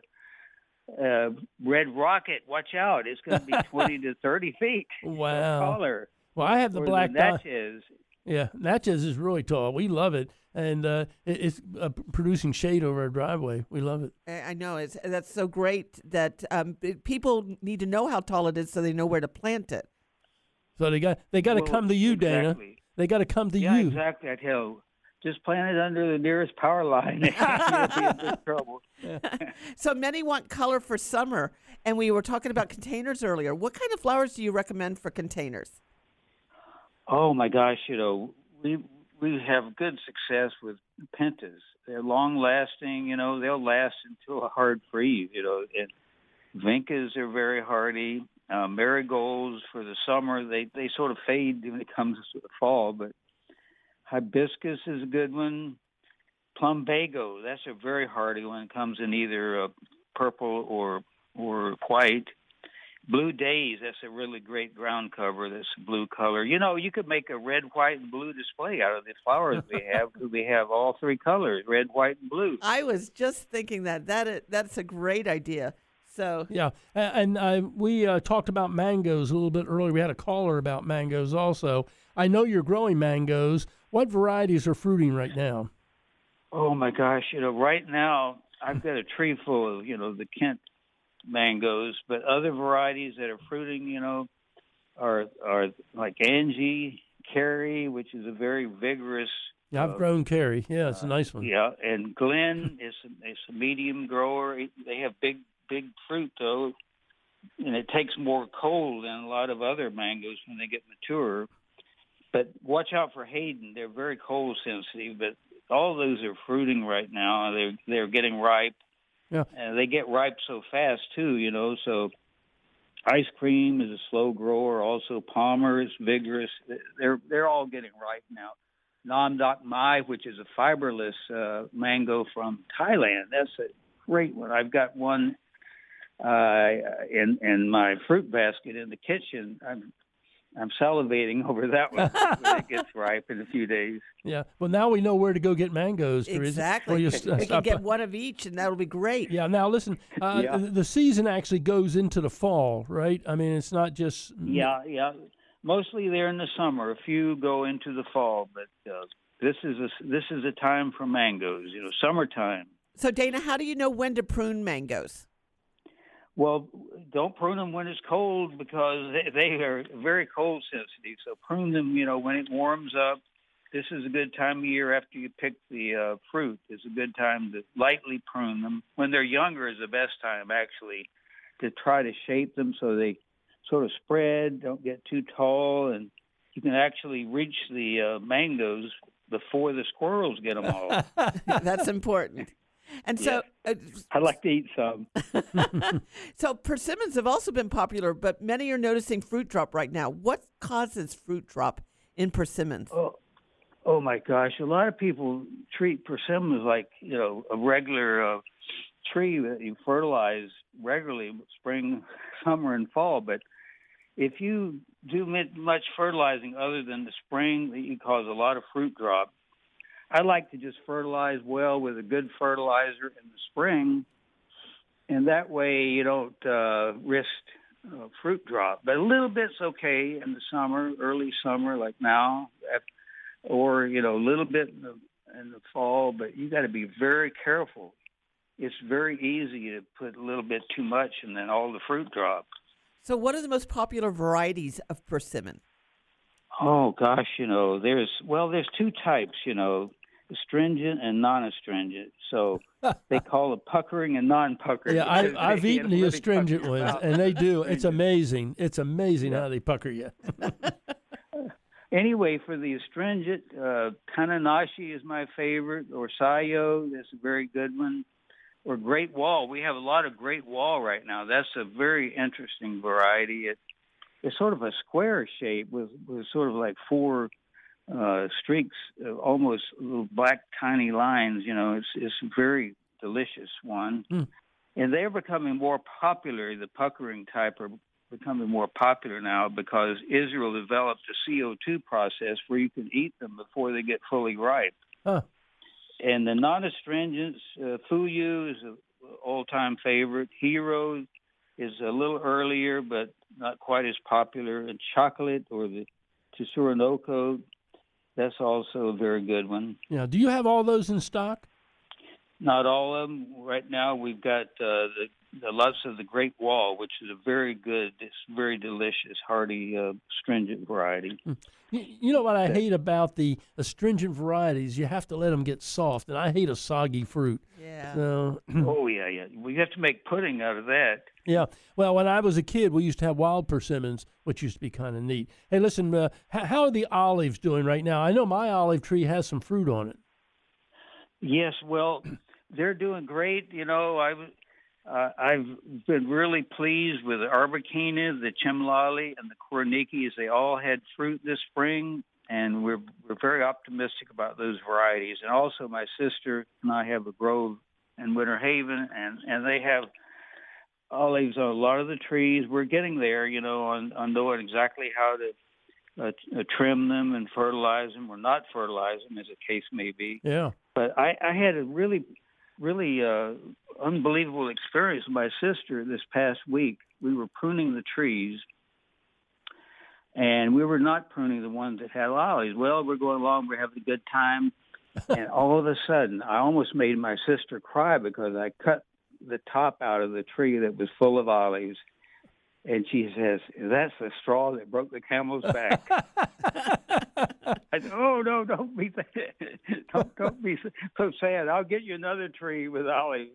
a uh, red rocket, watch out. It's going to be twenty to thirty feet. Wow. Taller. Well, I have the or black the Natchez. Yeah, Natchez is really tall. We love it, and uh, it, it's uh, producing shade over our driveway. We love it. I know it's that's so great that um, people need to know how tall it is so they know where to plant it. So they got they got to Well, come to you, Dana. exactly. They got to come to Yeah, you. exactly. I tell just plant it under the nearest power line. You'll be in big trouble. So many want color for summer, and we were talking about containers earlier. What kind of flowers do you recommend for containers? Oh my gosh, you know, we we have good success with pentas. They're long lasting, you know, they'll last until a hard freeze, you know. And vincas are very hardy. Uh, marigolds for the summer, they, they sort of fade when it comes to the fall, but hibiscus is a good one. Plumbago, that's a very hardy one. It comes in either uh, purple or or white. Blue Days, that's a really great ground cover. That's a blue color. You know, you could make a red, white, and blue display out of the flowers we have because we have all three colors, red, white, and blue. I was just thinking that. that is, that's a great idea. So Yeah, a- and uh, we uh, talked about mangoes a little bit earlier. We had a caller about mangoes also. I know you're growing mangoes. What varieties are fruiting right now? Oh, my gosh. You know, right now, I've got a tree full of, you know, the Kent mangoes, but other varieties that are fruiting, you know, are are like Angie, Carrie, which is a very vigorous. Yeah, I've uh, grown Carrie. Yeah, it's a nice one. Yeah, and Glen is a, is a medium grower. They have big big fruit though, and it takes more cold than a lot of other mangoes when they get mature. But watch out for Hayden; they're very cold sensitive. But all those are fruiting right now. They're they're getting ripe. Yeah. And they get ripe so fast too, you know. So, ice cream is a slow grower. Also, Palmer is vigorous. They're they're all getting ripe now. Nam Doc Mai, which is a fiberless uh, mango from Thailand, that's a great one. I've got one uh, in in my fruit basket in the kitchen. I'm I'm salivating over that one when it gets ripe in a few days. Yeah. Well, now we know where to go get mangoes. Teresa. exactly, Or you we st- can stop get by- one of each, and that'll be great. Yeah. Now listen, uh, Yeah. the, the season actually goes into the fall, right? I mean, it's not just. Yeah, yeah. Mostly they're in the summer. A few go into the fall, but uh, this is a this is a time for mangoes. You know, summertime. So Dana, how do you know when to prune mangoes? Well, don't prune them when it's cold because they, they are very cold sensitive. So prune them, you know, when it warms up. This is a good time of year after you pick the uh, fruit. It's a good time to lightly prune them. When they're younger is the best time, actually, to try to shape them so they sort of spread, don't get too tall, and you can actually reach the uh, mangoes before the squirrels get them all. That's important. And so, Yeah. uh, I'd like to eat some. so persimmons have also been popular, but many are noticing fruit drop right now. What causes fruit drop in persimmons? Oh, oh my gosh! A lot of people treat persimmons like you know a regular uh, tree that you fertilize regularly, spring, summer, and fall. But if you do much fertilizing other than the spring, you cause a lot of fruit drop. I like to just fertilize well with a good fertilizer in the spring, and that way you don't uh, risk uh, fruit drop. But a little bit's okay in the summer, early summer, like now, or you know, a little bit in the, in the fall. But you got to be very careful. It's very easy to put a little bit too much, and then all the fruit drop. So, what are the most popular varieties of persimmon? Oh gosh, you know, there's well, there's two types, you know, astringent and non-astringent. So they call it puckering and non-puckering. Yeah, I, I've eaten the astringent ones, and they do. It's amazing. It's amazing yeah. how they pucker you. Anyway, for the astringent, uh, Kananashi is my favorite, or Sayo. That's a very good one. Or Great Wall. We have a lot of Great Wall right now. That's a very interesting variety. It, it's sort of a square shape with, with sort of like four uh, streaks, uh, almost little black tiny lines. You know, it's it's a very delicious one. Mm. And they're becoming more popular. The puckering type are becoming more popular now because Israel developed a C O two process where you can eat them before they get fully ripe. Huh. And the non-astringents, uh, Fuyu is an all-time favorite. Hero is a little earlier, but not quite as popular. And Chocolate, or the Tsurunoco, that's also a very good one. Yeah. Do you have all those in stock? Not all of them. Right now we've got uh, the, the lots of the Great Wall, which is a very good, it's very delicious, hearty, uh, astringent variety. Mm. You know what I hate about the astringent varieties? You have to let them get soft, and I hate a soggy fruit. Yeah. So, oh, yeah, yeah. We have to make pudding out of that. Yeah. Well, when I was a kid, we used to have wild persimmons, which used to be kind of neat. Hey, listen, uh, how are the olives doing right now? I know my olive tree has some fruit on it. Yes, well, they're doing great. You know, I was... Uh, I've been really pleased with the Arbequina, the Chimlali, and the Koronikis. They all had fruit this spring, and we're we're very optimistic about those varieties. And also, my sister and I have a grove in Winter Haven, and, and they have olives on a lot of the trees. We're getting there, you know, on, on knowing exactly how to uh, uh, trim them and fertilize them or not fertilize them, as the case may be. Yeah. But I, I had a really, really uh, unbelievable experience with my sister this past week. We were pruning the trees, and we were not pruning the ones that had olives. Well, we're going along, we're having a good time, and all of a sudden, I almost made my sister cry because I cut the top out of the tree that was full of olives. And she says, "That's the straw that broke the camel's back." I said, "Oh no, don't be don't, don't be so sad. I'll get you another tree with olives."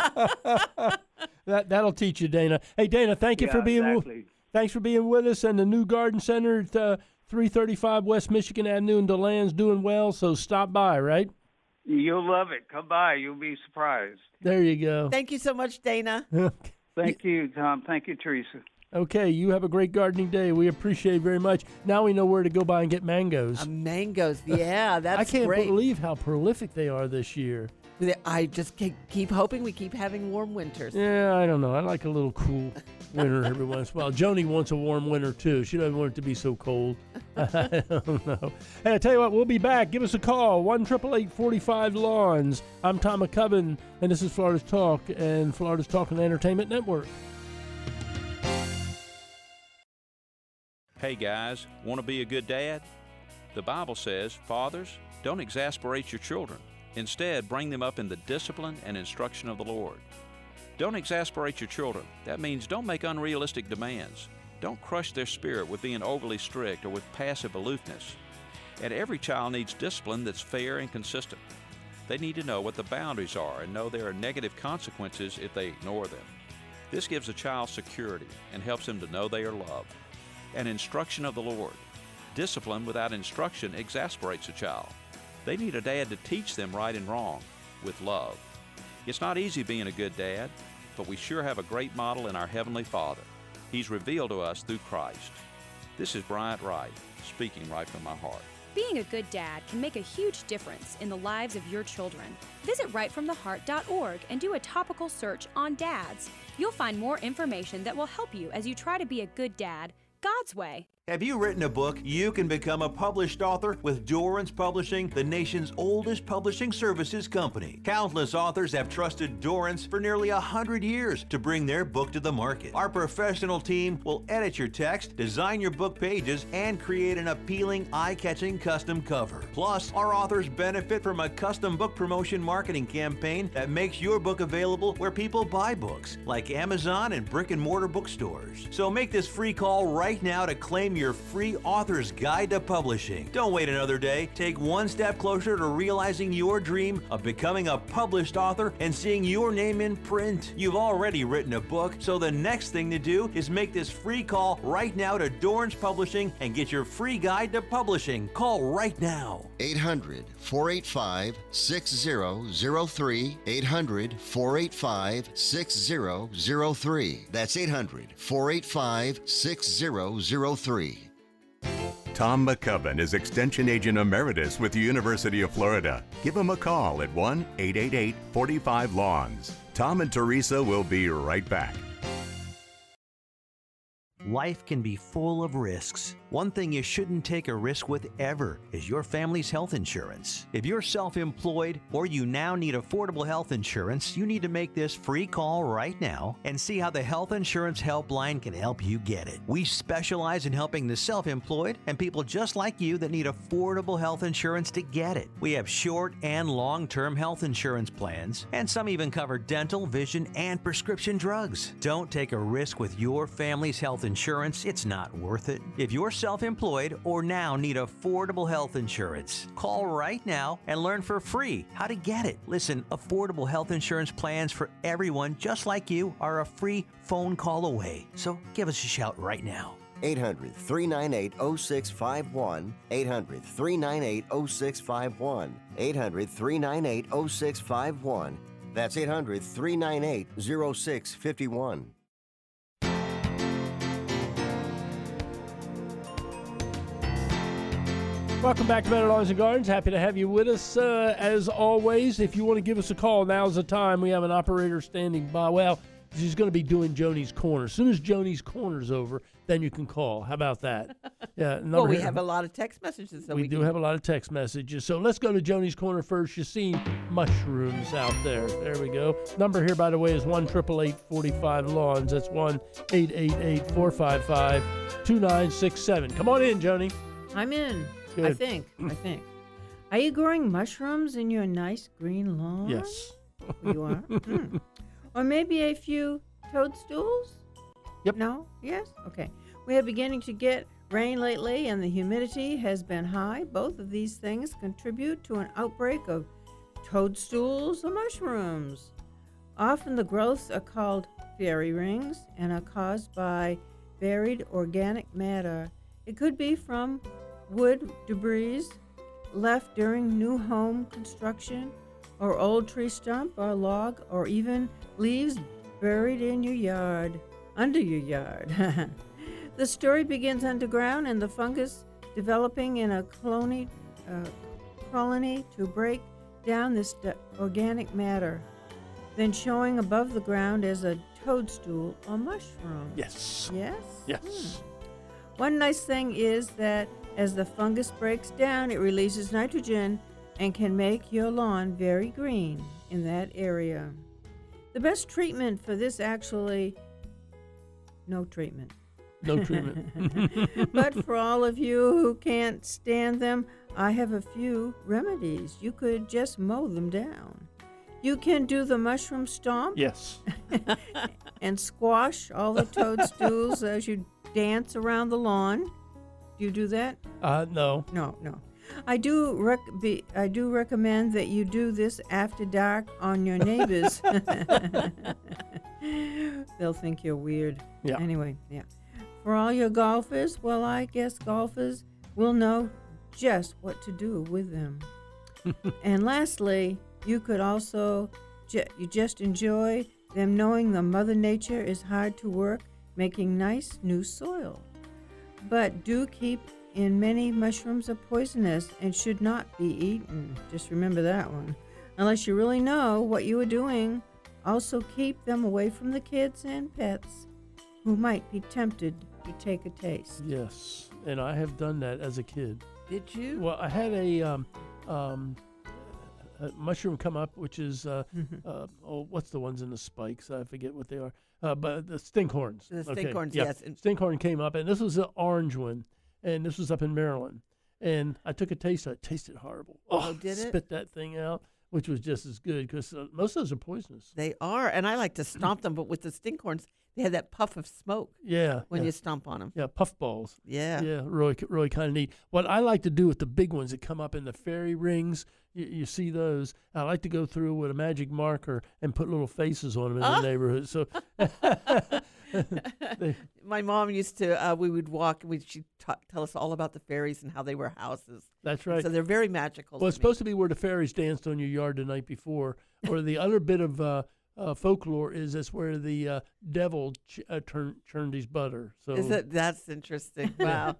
that that'll teach you, Dana. Hey, Dana, thank you yeah, for being exactly. thanks for being with us. And the new garden center at uh, three thirty-five West Michigan Avenue in DeLand's doing well. So stop by, right? You'll love it. Come by. You'll be surprised. There you go. Thank you so much, Dana. Thank you, Tom. Thank you, Teresa. Okay, you have a great gardening day. We appreciate it very much. Now we know where to go by and get mangoes. Uh, mangoes, yeah, that's I can't great. believe how prolific they are this year. I just keep hoping we keep having warm winters. Yeah, I don't know. I like a little cool winter every once in a while. Joni wants a warm winter, too. She doesn't want it to be so cold. I don't know. Hey, I tell you what, we'll be back. Give us a call, one eight eight eight, four five, lawns. I'm Tom McCubbin, and this is Florida's Talk and Florida's Talk and Entertainment Network. Hey guys, want to be a good dad? The Bible says, fathers, don't exasperate your children. Instead, bring them up in the discipline and instruction of the Lord. Don't exasperate your children. That means don't make unrealistic demands. Don't crush their spirit with being overly strict or with passive aloofness. And every child needs discipline that's fair and consistent. They need to know what the boundaries are and know there are negative consequences if they ignore them. This gives a child security and helps them to know they are loved. And instruction of the Lord. Discipline without instruction exasperates a child. They need a dad to teach them right and wrong with love. It's not easy being a good dad, but we sure have a great model in our Heavenly Father. He's revealed to us through Christ. This is Bryant Wright, speaking right from my heart. Being a good dad can make a huge difference in the lives of your children. Visit right from the heart dot org and do a topical search on dads. You'll find more information that will help you as you try to be a good dad, God's way. Have you written a book? You can become a published author with Dorrance Publishing, the nation's oldest publishing services company. Countless authors have trusted Dorrance for nearly a hundred years to bring their book to the market. Our professional team will edit your text, design your book pages, and create an appealing, eye-catching custom cover. Plus, our authors benefit from a custom book promotion marketing campaign that makes your book available where people buy books, like Amazon and brick-and-mortar bookstores. So make this free call right now to claim your free author's guide to publishing. Don't wait another day. Take one step closer to realizing your dream of becoming a published author and seeing your name in print. You've already written a book, so the next thing to do is make this free call right now to Dorrance Publishing and get your free guide to publishing. Call right now. eight hundred, four eight five, six zero zero three. eight hundred, four eight five, six zero zero three. That's eight hundred, four eight five, six zero zero three. Tom McCubbin is Extension Agent Emeritus with the University of Florida. Give him a call at one eight eight eight, four five, lawns. Tom and Teresa will be right back. Life can be full of risks. One thing you shouldn't take a risk with ever is your family's health insurance. If you're self-employed or you now need affordable health insurance, you need to make this free call right now and see how the Health Insurance Helpline can help you get it. We specialize in helping the self-employed and people just like you that need affordable health insurance to get it. We have short and long-term health insurance plans, and some even cover dental, vision, and prescription drugs. Don't take a risk with your family's health insurance. It's not worth it. If you're self-employed or now need affordable health insurance, call right now and learn for free how to get it. Listen, affordable health insurance plans for everyone just like you are a free phone call away. So give us a shout right now. eight hundred, three nine eight, oh six five one. eight hundred, three nine eight, oh six five one. eight hundred, three nine eight, oh six five one. That's eight hundred, three nine eight, oh six five one. Welcome back to Better Lawns and Gardens. Happy to have you with us. Uh, as always, if you want to give us a call, now's the time. We have an operator standing by. Well, she's going to be doing Joni's Corner. As soon as Joni's Corner's over, then you can call. How about that? Yeah. Well, we here. have a lot of text messages. So we, we do can... have a lot of text messages. So let's go to Joni's Corner first. You've seen mushrooms out there. There we go. Number here, by the way, is one eight eight eight, four five, lawns. That's one eight eight eight, four five five, two nine six seven. Come on in, Joni. I'm in. Good. I think. I think. Are you growing mushrooms in your nice green lawn? Yes. You are? Mm. Or maybe a few toadstools? Yep. No? Yes? Okay. We are beginning to get rain lately, and the humidity has been high. Both of these things contribute to an outbreak of toadstools or mushrooms. Often the growths are called fairy rings and are caused by buried organic matter. It could be from wood debris left during new home construction, or old tree stump or log, or even leaves buried in your yard, under your yard. The story begins underground, and the fungus developing in a colony, uh, colony to break down this d- organic matter, then showing above the ground as a toadstool or mushroom. Yes. Yes? Yes. Hmm. One nice thing is that as the fungus breaks down, it releases nitrogen and can make your lawn very green in that area. The best treatment for this actually, no treatment. No treatment. But for all of you who can't stand them, I have a few remedies. You could just mow them down. You can do the mushroom stomp. Yes. And squash all the toadstools as you dance around the lawn. Do you do that? Uh, no. No, no. I do rec- be, I do recommend that you do this after dark on your neighbors. They'll think you're weird. Yeah. Anyway, yeah. For all your golfers, well, I guess golfers will know just what to do with them. And lastly, you could also ju- you just enjoy them knowing the Mother Nature is hard to work making nice new soil. But do keep in many mushrooms are poisonous and should not be eaten. Just remember that one. Unless you really know what you are doing. Also keep them away from the kids and pets who might be tempted to take a taste. Yes, and I have done that as a kid. Did you? Well, I had a, um, um, a mushroom come up, which is, uh, uh, oh, what's the ones in the spikes? I forget what they are. Uh, but the stinkhorns. The Okay, stinkhorns, yeah. yes. And- Stinkhorn came up, and this was an orange one, and this was up in Maryland. And I took a taste of it. It tasted horrible. Oh, did it? Spit that thing out, which was just as good because uh, most of those are poisonous. They are, and I like to stomp them, but with the stinkhorns, they have that puff of smoke. Yeah. When yeah. you stomp on them. Yeah, puff balls. Yeah. Yeah, really, really kind of neat. What I like to do with the big ones that come up in the fairy rings, you, you see those. I like to go through with a magic marker and put little faces on them in Ah. the neighborhood. So they, My mom used to, uh, we would walk, and we, she'd ta- tell us all about the fairies and how they were houses. That's right. So they're very magical. well, to it's me. supposed to be where the fairies danced on your yard the night before. Or the other bit of uh, uh, folklore is that's where the uh, devil ch- uh, turn, churned his butter. So Is it? That's interesting. Wow.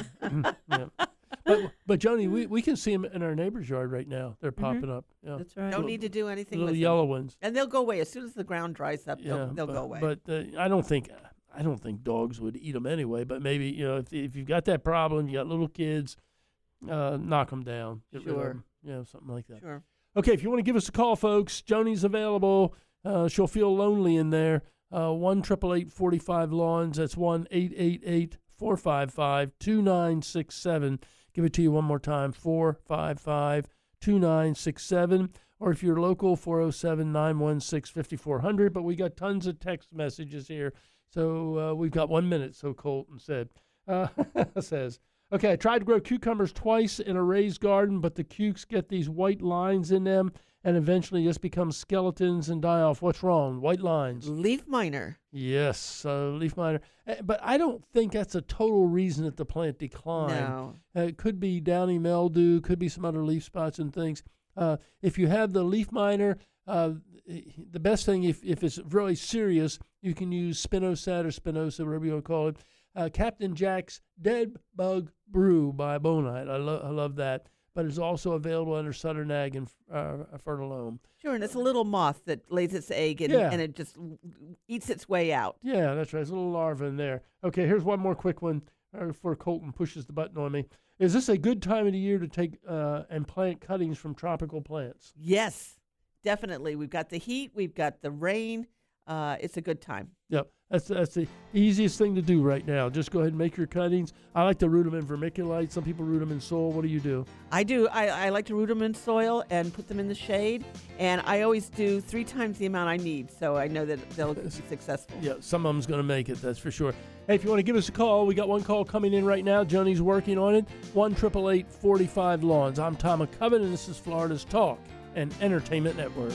yeah. But, but Joni, we, we can see them in our neighbor's yard right now. They're popping up. Yeah. That's right. Don't need to do anything Little with yellow them. ones. And they'll go away. As soon as the ground dries up, Yeah, they'll, they'll but, go away. But uh, I don't think I don't think dogs would eat them anyway. But maybe you know if if you've got that problem, you got little kids, uh, knock them down. Get rid of Sure. 'em. Yeah, something like that. Sure. Okay, if you want to give us a call, folks, Joni's available. Uh, she'll feel lonely in there. Uh, one triple eight forty five lawns. That's one eight eight eight four five five two nine six seven. Give it to you one more time, four five five, two nine six seven. Or if you're local, four oh seven, nine one six, five four zero zero. But we got tons of text messages here. So uh, we've got one minute, so Colton said. Uh, says, okay, I tried to grow cucumbers twice in a raised garden, but the cukes get these white lines in them and eventually just become skeletons and die off. What's wrong? White lines. Leaf miner. Yes, uh, leaf miner. Uh, But I don't think that's a total reason that the plant declined. No. Uh, it could be downy mildew, could be some other leaf spots and things. Uh, if you have the leaf miner, uh, the best thing, if, if it's really serious, you can use spinosad or spinosa, whatever you want to call it. Uh, Captain Jack's Dead Bug Brew by Bonite. I, lo- I love that. But it's also available under Southern Ag and uh, Fertilome. Sure, and it's a little moth that lays its egg and, Yeah. and it just eats its way out. Yeah, that's right. There's a little larva in there. Okay, here's one more quick one uh, before Colton pushes the button on me. Is this a good time of the year to take uh, and plant cuttings from tropical plants? Yes, definitely. We've got the heat. We've got the rain. Uh, it's a good time. Yep, that's that's the easiest thing to do right now. Just go ahead and make your cuttings. I like to root them in vermiculite. Some people root them in soil. What do you do? I do. I, I like to root them in soil and put them in the shade. And I always do three times the amount I need, so I know that they'll be successful. Yeah, some of them's going to make it, that's for sure. Hey, if you want to give us a call, we got one call coming in right now. Joni's working on it. one eight eight eight, four five, lawns. I'm Tom McCubbin, and this is Florida's Talk and Entertainment Network.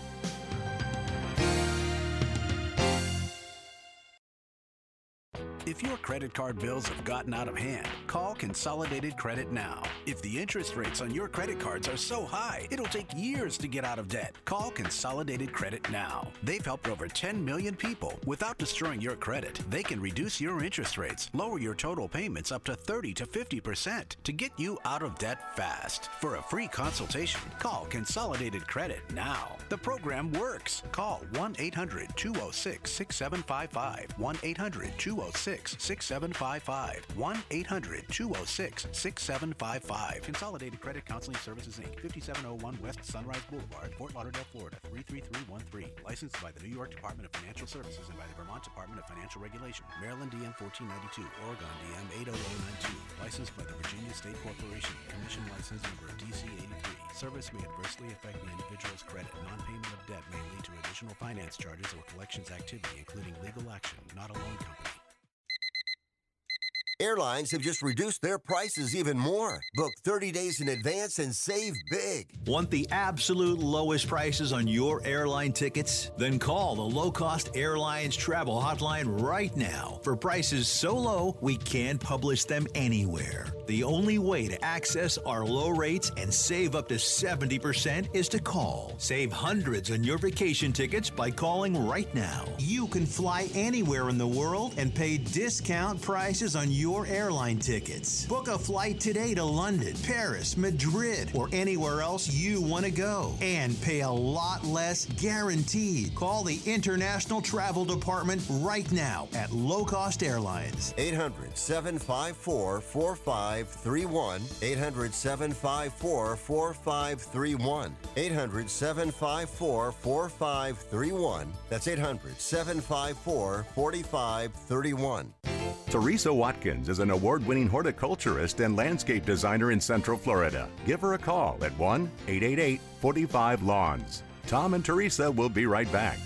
If your credit card bills have gotten out of hand, call Consolidated Credit now. If the interest rates on your credit cards are so high, it'll take years to get out of debt. Call Consolidated Credit now. They've helped over ten million people without destroying your credit. They can reduce your interest rates, lower your total payments up to thirty to fifty percent to get you out of debt fast. For a free consultation, call Consolidated Credit now. The program works. Call one eight hundred, two oh six, six seven five five, one eight hundred, two oh six, six seven five five, one eight hundred, two oh six, six seven five five. Consolidated Credit Counseling Services, Incorporated, fifty-seven oh one West Sunrise Boulevard, Fort Lauderdale, Florida, three three three one three. Licensed by the New York Department of Financial Services and by the Vermont Department of Financial Regulation. Maryland D M fourteen ninety-two, Oregon D M eight oh oh nine two. Licensed by the Virginia State Corporation. Commission license number D C eighty-three. Service may adversely affect the individual's credit. Non-payment of debt may lead to additional finance charges or collections activity, including legal action. Not a loan company. Airlines have just reduced their prices even more. Book thirty days in advance and save big. Want the absolute lowest prices on your airline tickets? Then call the Low Cost Airlines Travel Hotline right now for prices so low we can't publish them anywhere. The only way to access our low rates and save up to seventy percent is to call. Save hundreds on your vacation tickets by calling right now. You can fly anywhere in the world and pay discount prices on your your airline tickets. Book a flight today to London, Paris, Madrid, or anywhere else you want to go. And pay a lot less guaranteed. Call the International Travel Department right now at Low Cost Airlines. eight hundred, seven five four, four five three one. eight hundred, seven five four, four five three one. eight hundred, seven five four, four five three one. That's eight hundred, seven five four, four five three one. Teresa Watkins is an award-winning horticulturist and landscape designer in Central Florida. Give her a call at one eight eight eight, four five, lawns. Tom and Teresa will be right back.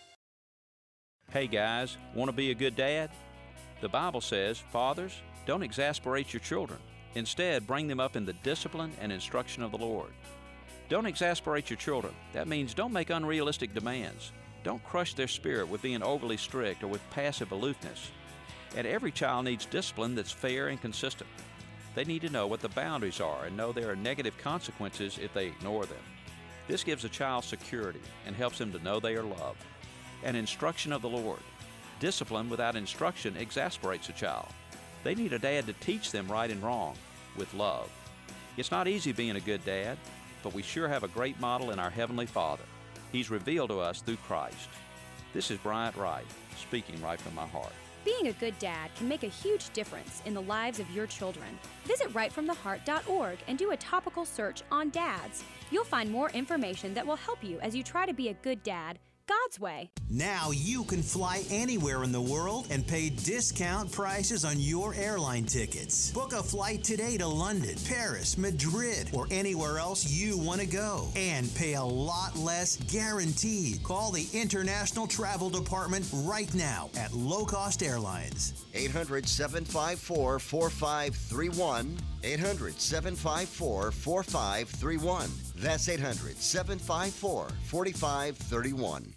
Hey guys, want to be a good dad? The Bible says, fathers, don't exasperate your children. Instead, bring them up in the discipline and instruction of the Lord. Don't exasperate your children. That means don't make unrealistic demands. Don't crush their spirit with being overly strict or with passive aloofness. And every child needs discipline that's fair and consistent. They need to know what the boundaries are and know there are negative consequences if they ignore them. This gives a child security and helps them to know they are loved. And instruction of the Lord. Discipline without instruction exasperates a child. They need a dad to teach them right and wrong with love. It's not easy being a good dad, but we sure have a great model in our Heavenly Father. He's revealed to us through Christ. This is Bryant Wright, speaking right from my heart. Being a good dad can make a huge difference in the lives of your children. Visit right from the heart dot org and do a topical search on dads. You'll find more information that will help you as you try to be a good dad God's way. Now you can fly anywhere in the world and pay discount prices on your airline tickets. Book a flight today to London, Paris, Madrid, or anywhere else you want to go. And pay a lot less guaranteed. Call the International Travel Department right now at Low Cost Airlines. eight hundred, seven five four, four five three one. eight hundred, seven five four, four five three one. That's eight hundred, seven five four, four five three one.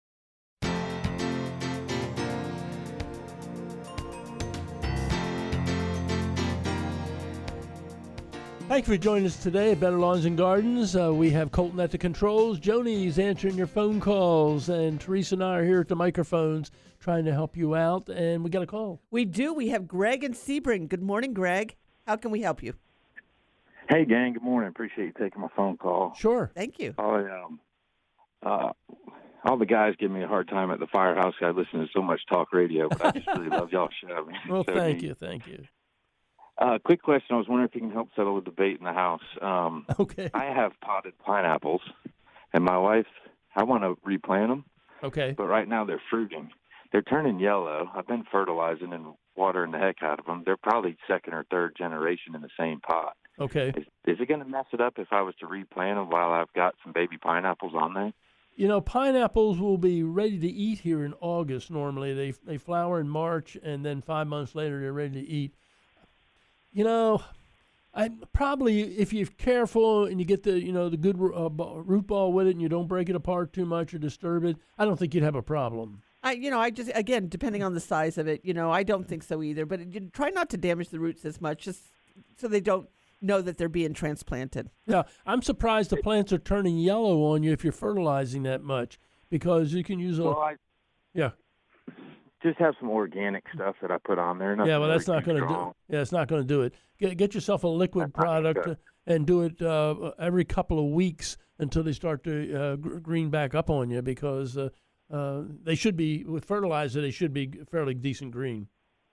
Thank you for joining us today at Better Lawns and Gardens. Uh, we have Colton at the controls. Joni's answering your phone calls. And Teresa and I are here at the microphones trying to help you out. And we got a call. We do. We have Greg in Sebring. Good morning, Greg. How can we help you? Hey, gang. Good morning. Appreciate you taking my phone call. Sure. Thank you. I, um, uh, all the guys give me a hard time at the firehouse. I listen to so much talk radio, but I just really love y'all's show. Well, so thank neat. you. Thank you. Uh, quick question. I was wondering if you can help settle a debate in the house. Um, okay. I have potted pineapples, and my wife, I want to replant them. Okay. But right now they're fruiting. They're turning yellow. I've been fertilizing and watering the heck out of them. They're probably second or third generation in the same pot. Okay. Is, is it going to mess it up if I was to replant them while I've got some baby pineapples on there? You know, pineapples will be ready to eat here in August normally. They they flower in March, and then five months later they're ready to eat. You know, I probably, if you're careful and you get the, you know, the good uh, root ball with it and you don't break it apart too much or disturb it, I don't think you'd have a problem. I, you know, I just, again, depending on the size of it, you know, I don't think so either. But you try not to damage the roots as much, just so they don't know that they're being transplanted. Yeah, I'm surprised the plants are turning yellow on you if you're fertilizing that much, because you can use a, well, I yeah. just have some organic stuff that I put on there. Yeah, well, that's not going to do. Yeah, it's not going to do it. Get get yourself a liquid product uh, and do it uh, every couple of weeks until they start to uh, gr- green back up on you, because uh, uh, they should be, with fertilizer, they should be fairly decent green.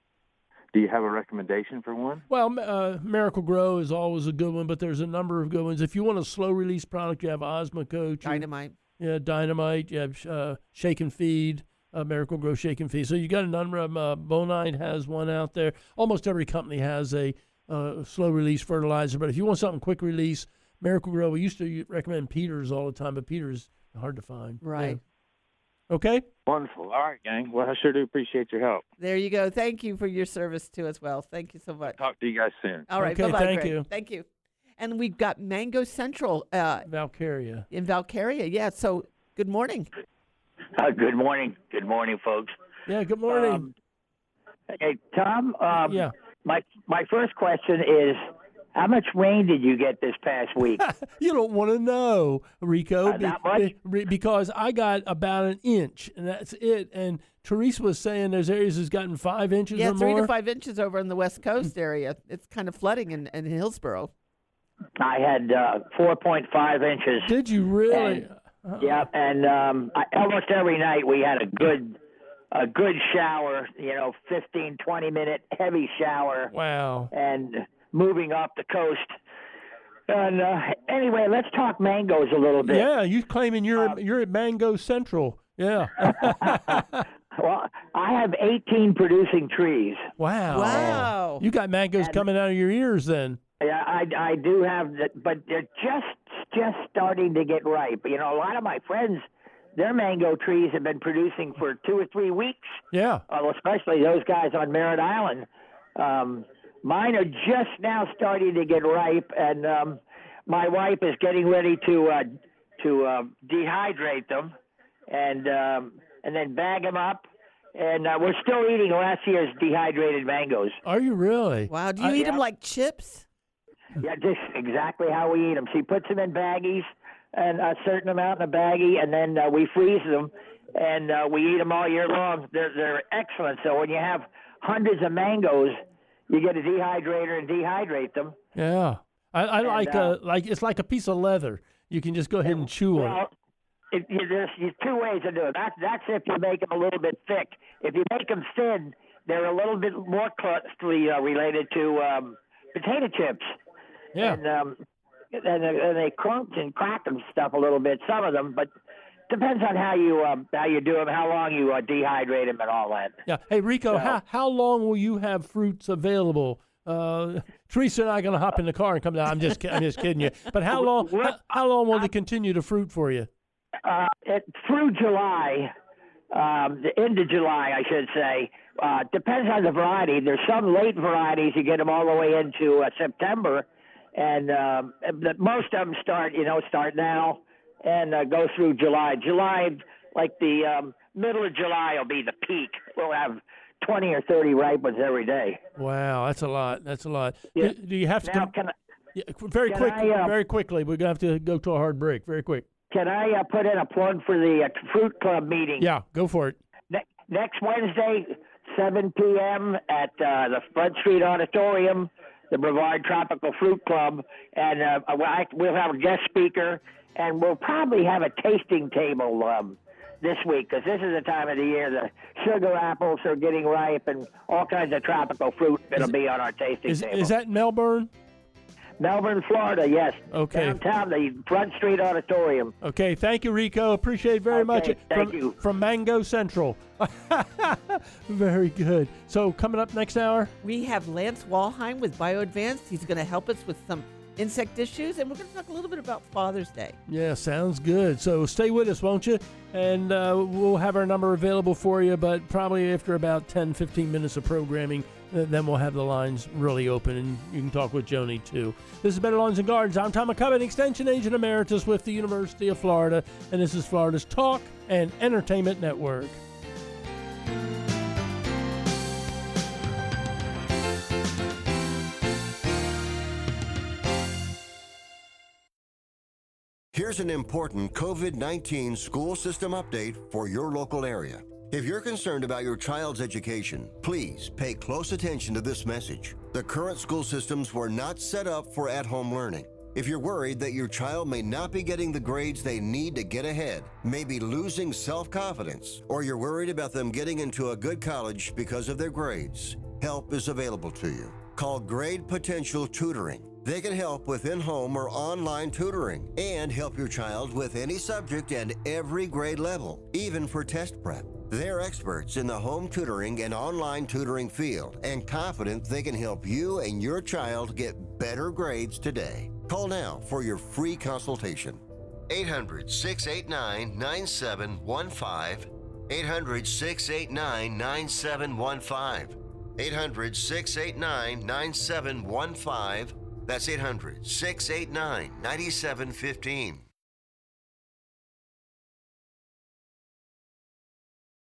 Do you have a recommendation for one? Well, uh, Miracle Grow is always a good one, but there's a number of good ones. If you want a slow release product, you have Osmocote, Dynamite. Yeah, Dynamite. You have uh, Shake and Feed. Uh, Miracle Grow Shake and Feed. So you got a number of them. Uh, Bonide has one out there. Almost every company has a uh, slow release fertilizer. But if you want something quick release, Miracle Grow. We used to recommend Peters all the time, but Peters hard to find. Right. Yeah. Okay. Wonderful. All right, gang. Well, I sure do appreciate your help. There you go. Thank you for your service too as well. Thank you so much. Talk to you guys soon. All right. Okay, Bye-bye, thank Greg. you. Thank you. And we've got Mango Central. Uh, Valkyria. In Valkyria. Yeah. So good morning. Uh, good morning. Good morning, folks. Yeah, good morning. Um, hey, Tom. Um, yeah. My my first question is, How much rain did you get this past week? You don't want to know, Rico, Uh, not much? be- because I got about an inch, and that's it. And Teresa was saying there's areas that's gotten five inches Yeah, or three more. to five inches over in the West Coast area. It's kind of flooding in, in Hillsborough. I had uh, four point five inches. Did you really? And, yeah, and um, I, almost every night we had a good a good shower, you know, fifteen, twenty minute heavy shower. Wow. And moving up the coast. And uh, anyway, let's talk mangoes a little bit. Yeah, you claiming you're at, you're at Mango Central. Yeah. Well, I have eighteen producing trees. Wow. Wow. You got mangoes coming out of your ears then. Yeah, I, I do have that, but they're just just starting to get ripe. You know, a lot of my friends, their mango trees have been producing for two or three weeks. Yeah. Well, especially those guys on Merritt Island. Um, mine are just now starting to get ripe, and um, my wife is getting ready to uh, to uh, dehydrate them, and um, and then bag them up. And uh, we're still eating last year's dehydrated mangoes. Are you really? Wow. Do you Uh, eat yeah. them like chips? Yeah, just exactly how we eat them. She puts them in baggies, and a certain amount in a baggie, and then uh, we freeze them, and uh, we eat them all year long. They're they're excellent. So when you have hundreds of mangoes, you get a dehydrator and dehydrate them. Yeah. I, I And, like uh, a like it's like a piece of leather. You can just go ahead and chew on it. Well, it, it, there's, there's two ways to do it. That's that's if you make them a little bit thick. If you make them thin, they're a little bit more closely uh, related to um, potato chips. Yeah. And, um, and, and they crunch and crack and stuff a little bit, some of them, but depends on how you um, how you do them, how long you uh, dehydrate them, and all that. Yeah. Hey, Rico, So- how, how long will you have fruits available? Uh, Teresa and I are going to hop in the car and come down. I'm just, ki- I'm just kidding you. But how long, how, how long will they continue to fruit for you? Uh, it, through July, um, the end of July, I should say. Uh, depends on the variety. There's some late varieties you get them all the way into uh, September, and um, but most of them start, you know, start now and uh, go through July. July, like the um, middle of July, will be the peak. We'll have twenty or thirty ripe ones every day. Wow, that's a lot. That's a lot. Yeah. Do, do you have to? Now, com- can I, yeah, qu- very can quick, I, uh, very quickly. We're gonna have to go to a hard break. Very quick. can I uh, put in a plug for the uh, Fruit Club meeting? Yeah, go for it. Ne- next Wednesday, seven p.m. at uh, the Front Street Auditorium, the Brevard Tropical Fruit Club, and uh, I- we'll have a guest speaker, and we'll probably have a tasting table um, this week, because this is the time of the year the sugar apples are getting ripe, and all kinds of tropical fruit that'll be on our tasting Is, table. is that Melbourne? Melbourne, Florida, yes. Okay. Downtown, the Front Street Auditorium. Okay, thank you, Rico. Appreciate it very much. Okay, thank from, you. From Mango Central. Very good. So coming up next hour? We have Lance Walheim with BioAdvanced. He's going to help us with some insect issues, and we're going to talk a little bit about Father's Day. Yeah, sounds good. So stay with us, won't you? And uh, we'll have our number available for you, but probably after about ten, fifteen minutes of programming, uh, then we'll have the lines really open, and you can talk with Joni, too. This is Better Lawns and Gardens. I'm Tom McCubbin, Extension Agent Emeritus with the University of Florida, and this is Florida's Talk and Entertainment Network. Here's an important COVID nineteen school system update for your local area. If you're concerned about your child's education, please pay close attention to this message. The current school systems were not set up for at-home learning. If you're worried that your child may not be getting the grades they need to get ahead, may be losing self-confidence, or you're worried about them getting into a good college because of their grades, help is available to you. Call Grade Potential Tutoring. They can help with in-home or online tutoring and help your child with any subject and every grade level, even for test prep. They're experts in the home tutoring and online tutoring field and confident they can help you and your child get better grades today. Call now for your free consultation. eight hundred, six eight nine, nine seven one five. eight hundred, six eight nine, nine seven one five. eight hundred, six eight nine, nine seven one five. That's eight hundred, six eight nine, nine seven one five.